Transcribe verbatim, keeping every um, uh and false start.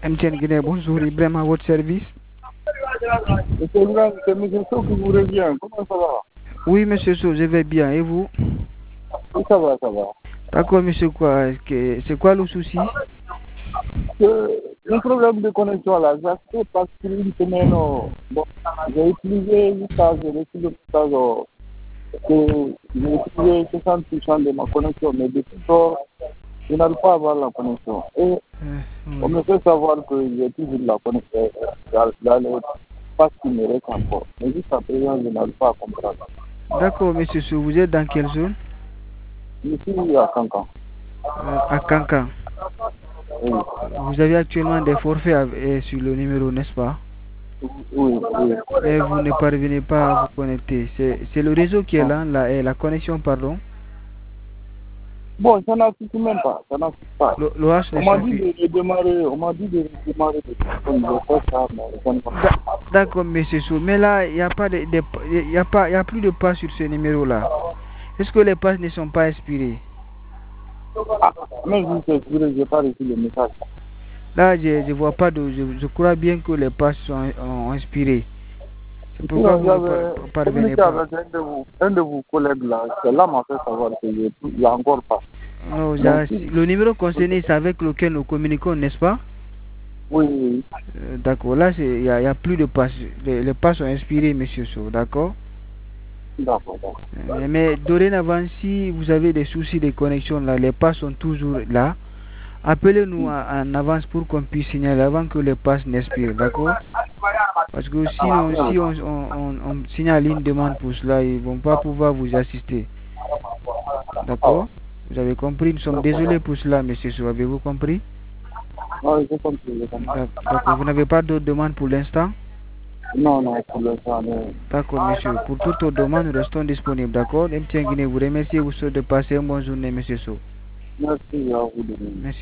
M T N Guinée, bonjour, Ibrahim à votre service. Monsieur Ibrahim, c'est M. Sow qui vous revient. Comment ça va? Oui, monsieur Sow, je vais bien. Et vous? Oui, ça va, ça va. D'accord, monsieur, quoi? C'est quoi le souci? Le problème de connexion là, ça se fait parce qu'une semaine, euh, bon, j'ai utilisé jusqu'à, j'ai reçu le message euh, que j'ai utilisé soixante pour cent de ma connexion, mais depuis lors, je n'arrive pas à avoir la connexion. Et Euh, oui. on me fait savoir que j'ai toujours la connexion dans, dans les passes qui me restent encore. Mais jusqu'à présent, je n'arrive pas à comprendre. D'accord, monsieur Sow, vous êtes dans quelle zone? Je suis à Cancan. Euh, À Cancan. Oui, Vous avez actuellement des forfaits à- euh, sur le numéro, n'est-ce pas? oui, oui. Mais vous ne parvenez pas à vous connecter. C'est c'est le réseau qui est là, la, euh, la connexion, pardon. Bon, ça n'assiste même pas, ça n'assiste pas. Le, le H On ne m'a dit suffit. de redémarrer, on m'a dit de redémarrer le téléphone, je fais ça, mais ça ne va D'a- pas. D'accord, monsieur Sow. Mais là, il n'y a pas de, de- il y a pas, il y a plus de pas sur ce numéro-là. Est-ce que les passes ne sont pas expirées? Ah, même si c'est sûr, je n'ai pas reçu le message. Là, je ne vois pas de. Je, je crois bien que les passes sont ont inspiré. C'est pourquoi Sinon, vous ne j'avais par- parvenez communiqué pas. avec un de vos, un de vos collègues là, c'est là m'a fait savoir qu'il n'y a encore pas. Non, il y Donc, a- si, le numéro concerné, c'est avec lequel nous communiquons, n'est-ce pas? oui, oui, Euh, D'accord. Là, c'est- il n'y a, il y a plus de passes. Les, les passes sont inspirées, monsieur Sow. D'accord? oui, d'accord, d'accord. Euh, Mais dorénavant, si vous avez des soucis de connexion, là, les passes sont toujours là. Appelez-nous en, en avance pour qu'on puisse signaler avant que les passes n'expirent. D'accord? Parce que sinon, si on, on, on, on signale une demande pour cela, ils ne vont pas pouvoir vous assister. D'accord? Vous avez compris? Nous sommes désolés pour cela, monsieur Sow. Avez-vous compris? Oui, j'ai compris, j'ai compris. D'ac- D'accord. Vous n'avez pas d'autres demandes pour l'instant? Non, non, pour l'instant, non. D'accord, monsieur. Pour toutes vos demandes, nous restons disponibles. D'accord? M T N Guinée vous remercie et vous souhaite de passer une bonne journée, monsieur Sow. Merci à vous de Merci.